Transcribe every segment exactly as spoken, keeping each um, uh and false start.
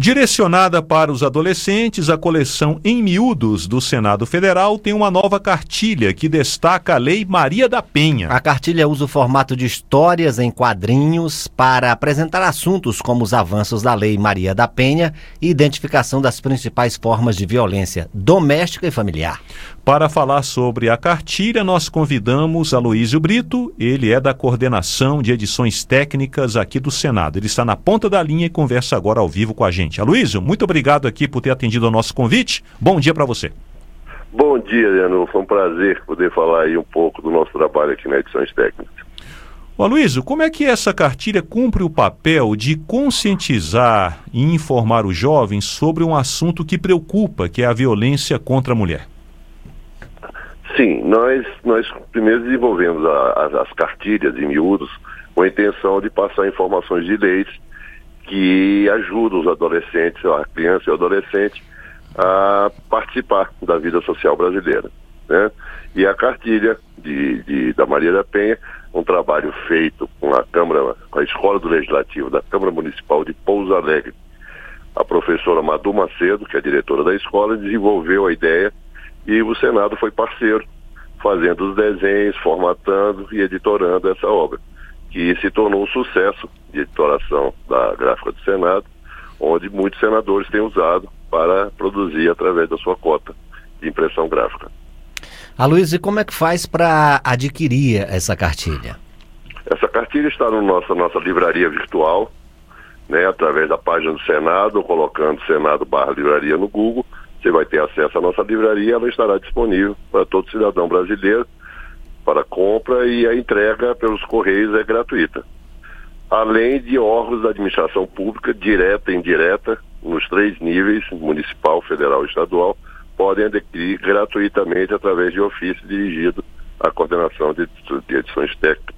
Direcionada para os adolescentes, a coleção Em Miúdos do Senado Federal tem uma nova cartilha que destaca a Lei Maria da Penha. A cartilha usa o formato de histórias em quadrinhos para apresentar assuntos como os avanços da Lei Maria da Penha e identificação das principais formas de violência doméstica e familiar. Para falar sobre a cartilha, nós convidamos Aloísio Brito. Ele é da Coordenação de Edições Técnicas aqui do Senado. Ele está na ponta da linha e conversa agora ao vivo com a gente. Aloísio, muito obrigado aqui por ter atendido ao nosso convite. Bom dia para você. Bom dia, Leandro. Foi um prazer poder falar aí um pouco do nosso trabalho aqui na Edições Técnicas. Ô, Aloísio, como é que essa cartilha cumpre o papel de conscientizar e informar os jovens sobre um assunto que preocupa, que é a violência contra a mulher? Sim, nós, nós primeiro desenvolvemos a, as, as cartilhas em miúdos com a intenção de passar informações de leis que ajudam os adolescentes, a criança e o adolescente, a participar da vida social brasileira, né? E a cartilha de, de, da Maria da Penha, um trabalho feito com a Câmara, com a Escola do Legislativo da Câmara Municipal de Pouso Alegre. A professora Madu Macedo, que é a diretora da escola, desenvolveu a ideia e o Senado foi parceiro, fazendo os desenhos, formatando e editorando essa obra, que se tornou um sucesso de editoração da gráfica do Senado, onde muitos senadores têm usado para produzir através da sua cota de impressão gráfica. Aloísio, e como é que faz para adquirir essa cartilha? Essa cartilha está na nossa, nossa livraria virtual, né, através da página do Senado, colocando Senado barra livraria no Google. Você vai ter acesso à nossa livraria, ela estará disponível para todo cidadão brasileiro para compra, e a entrega pelos Correios é gratuita. Além de órgãos da administração pública, direta e indireta, nos três níveis, municipal, federal e estadual, podem adquirir gratuitamente através de ofício dirigido à coordenação de edições técnicas.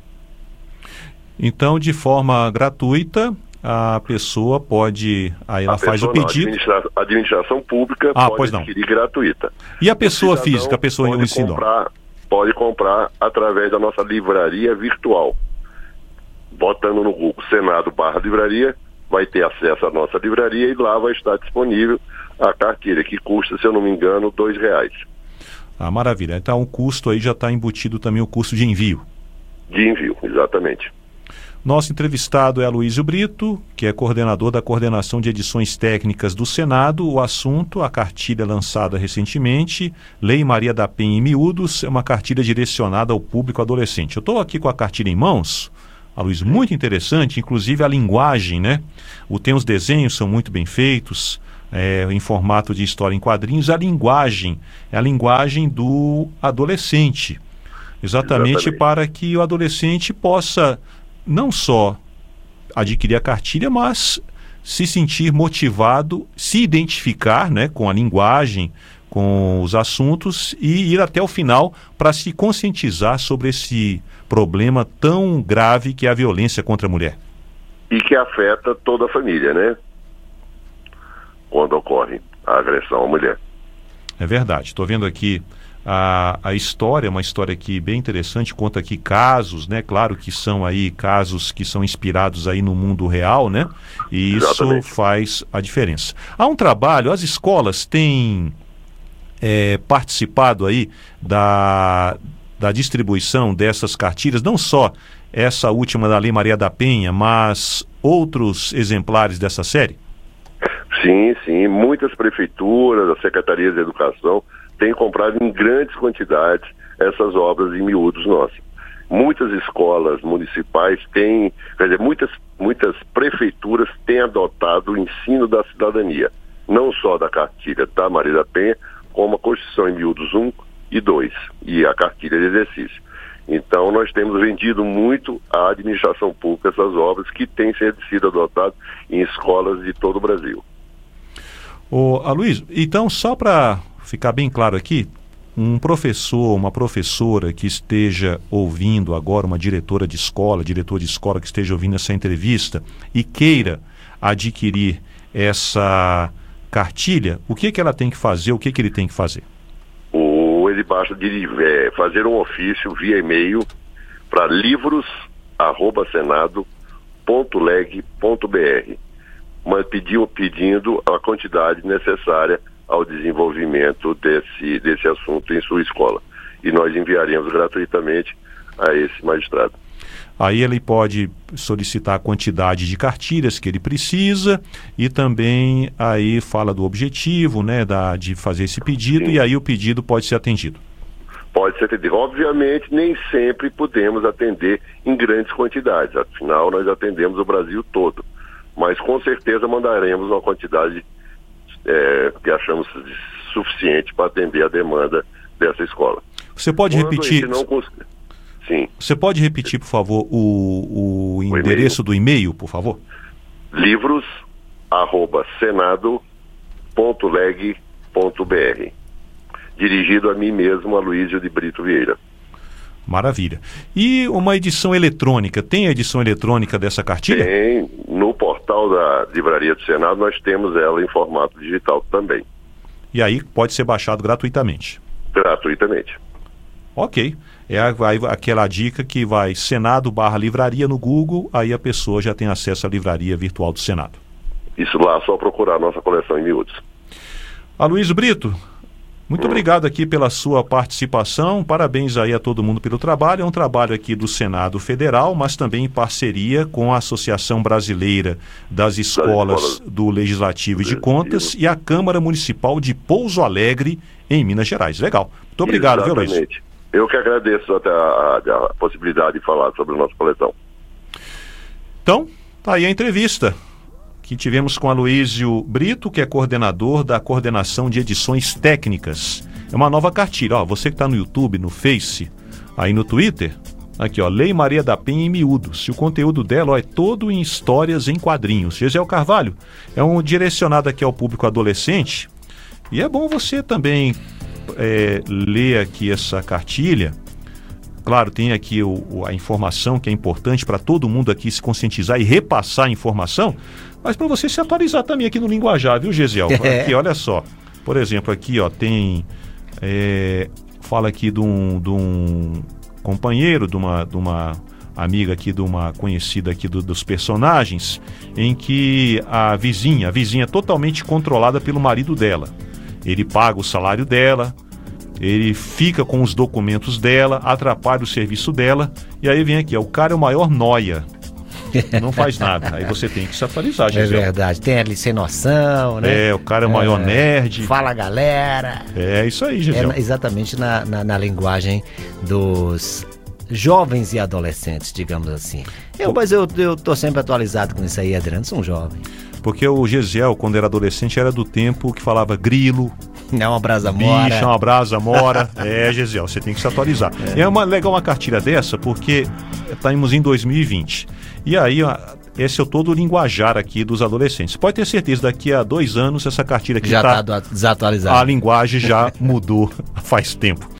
Então, de forma gratuita, a pessoa pode, aí ela faz o pedido. Não, a administra... administração pública ah, pode adquirir gratuita. E a pessoa física, a pessoa em um ensino? Pode comprar através da nossa livraria virtual. Botando no Google Senado barra livraria, vai ter acesso à nossa livraria e lá vai estar disponível a cartilha, que custa, se eu não me engano, dois reais. Ah, maravilha. Então o custo aí já está embutido também o custo de envio. De envio, exatamente. Nosso entrevistado é Aloísio Brito, que é coordenador da Coordenação de Edições Técnicas do Senado. O assunto, a cartilha lançada recentemente, Lei Maria da Penha em Miúdos, é uma cartilha direcionada ao público adolescente. Eu estou aqui com a cartilha em mãos, Aloísio, muito interessante, inclusive a linguagem, né? O, tem os desenhos, são muito bem feitos, é, em formato de história em quadrinhos. A linguagem é a linguagem do adolescente, exatamente, exatamente. Para que o adolescente possa não só adquirir a cartilha, mas se sentir motivado, se identificar, né, com a linguagem, com os assuntos e ir até o final para se conscientizar sobre esse problema tão grave que é a violência contra a mulher. E que afeta toda a família, né? Quando ocorre a agressão à mulher. É verdade. Estou vendo aqui A, a história, uma história aqui bem interessante, conta aqui casos, né? Claro que são aí casos que são inspirados aí no mundo real, né? E Exatamente. Isso faz a diferença. Há um trabalho, as escolas têm é, participado aí da, da distribuição dessas cartilhas, não só essa última da Lei Maria da Penha, mas outros exemplares dessa série? Sim, sim. Muitas prefeituras, as secretarias de educação têm comprado em grandes quantidades essas obras em miúdos nossas. Muitas escolas municipais têm, quer dizer, muitas, muitas prefeituras têm adotado o ensino da cidadania, não só da cartilha da Maria da Penha, como a Constituição em miúdos um e dois, e a cartilha de exercício. Então nós temos vendido muito à administração pública essas obras que têm sido adotadas em escolas de todo o Brasil. Ô, Aloísio, então só para ficar bem claro aqui, um professor, uma professora que esteja ouvindo agora, uma diretora de escola, diretor de escola que esteja ouvindo essa entrevista e queira adquirir essa cartilha, o que que ela tem que fazer, o que que ele tem que fazer? O, ele basta de, é, fazer um ofício via e-mail para livros arroba senado ponto leg ponto br. mas pediu, pedindo a quantidade necessária ao desenvolvimento desse, desse assunto em sua escola. E nós enviaremos gratuitamente a esse magistrado. Aí ele pode solicitar a quantidade de cartilhas que ele precisa e também aí fala do objetivo, né, da, de fazer esse pedido. Sim. E aí o pedido pode ser atendido. Pode ser atendido. Obviamente, nem sempre podemos atender em grandes quantidades. Afinal, nós atendemos o Brasil todo. Mas com certeza mandaremos uma quantidade é, que achamos suficiente para atender a demanda dessa escola. Você pode Quando repetir... Não cons... Sim. Você pode repetir, por favor, o, o endereço o do e-mail, por favor? livros arroba senado ponto leg ponto br. Dirigido a mim mesmo, Aloysio de Brito Vieira. Maravilha. E uma edição eletrônica, tem a edição eletrônica dessa cartilha? Tem. No portal da Livraria do Senado nós temos ela em formato digital também. E aí pode ser baixado gratuitamente? Gratuitamente. Ok. É a, a, aquela dica que vai Senado barra livraria no Google, aí a pessoa já tem acesso à livraria virtual do Senado. Isso lá, só procurar a nossa coleção em miúdos. Aloysio Brito, muito hum. obrigado aqui pela sua participação, parabéns aí a todo mundo pelo trabalho. É um trabalho aqui do Senado Federal, mas também em parceria com a Associação Brasileira das Escolas, das escolas do Legislativo e de Contas e a Câmara Municipal de Pouso Alegre, em Minas Gerais. Legal. Muito obrigado, viu, Aloysio? Eu que agradeço até a, a, a possibilidade de falar sobre o nosso coletão. Então, tá aí a entrevista que tivemos com Aloysio Brito, que é coordenador da Coordenação de Edições Técnicas. É uma nova cartilha. Ó, você que está no YouTube, no Face, aí no Twitter, aqui, ó, Lei Maria da Penha em miúdos. E o conteúdo dela, ó, é todo em histórias em quadrinhos. Gesiel Carvalho é um direcionado aqui ao público adolescente. E é bom você também é, ler aqui essa cartilha. Claro, tem aqui o, a informação que é importante para todo mundo aqui se conscientizar e repassar a informação, mas para você se atualizar também aqui no linguajar, viu, Gesiel? É. Aqui, olha só. Por exemplo, aqui, ó, tem... É, fala aqui de um, de um companheiro, de uma, de uma amiga aqui, de uma conhecida aqui do, dos personagens, em que a vizinha, a vizinha é totalmente controlada pelo marido dela. Ele paga o salário dela, ele fica com os documentos dela, atrapalha o serviço dela, e aí vem aqui, ó, o cara é o maior nóia, não faz nada. Aí você tem que se atualizar, Gisele. É verdade, tem ali sem noção, né? É, o cara é o maior é, nerd. Fala, galera. É isso aí, Gisele. É exatamente na, na, na linguagem dos jovens e adolescentes, digamos assim. Eu, mas eu, eu tô sempre atualizado com isso aí, Adriano, sou um jovem. Porque o Gesiel, quando era adolescente, era do tempo que falava grilo. É uma brasa mora. Bicha, uma brasa mora. É, Gesiel, você tem que se atualizar. É, é uma, legal uma cartilha dessa, porque estamos em dois mil e vinte. E aí, esse é o todo o linguajar aqui dos adolescentes. Pode ter certeza, daqui a dois anos, essa cartilha aqui já está tá desatualizada. A linguagem já mudou faz tempo.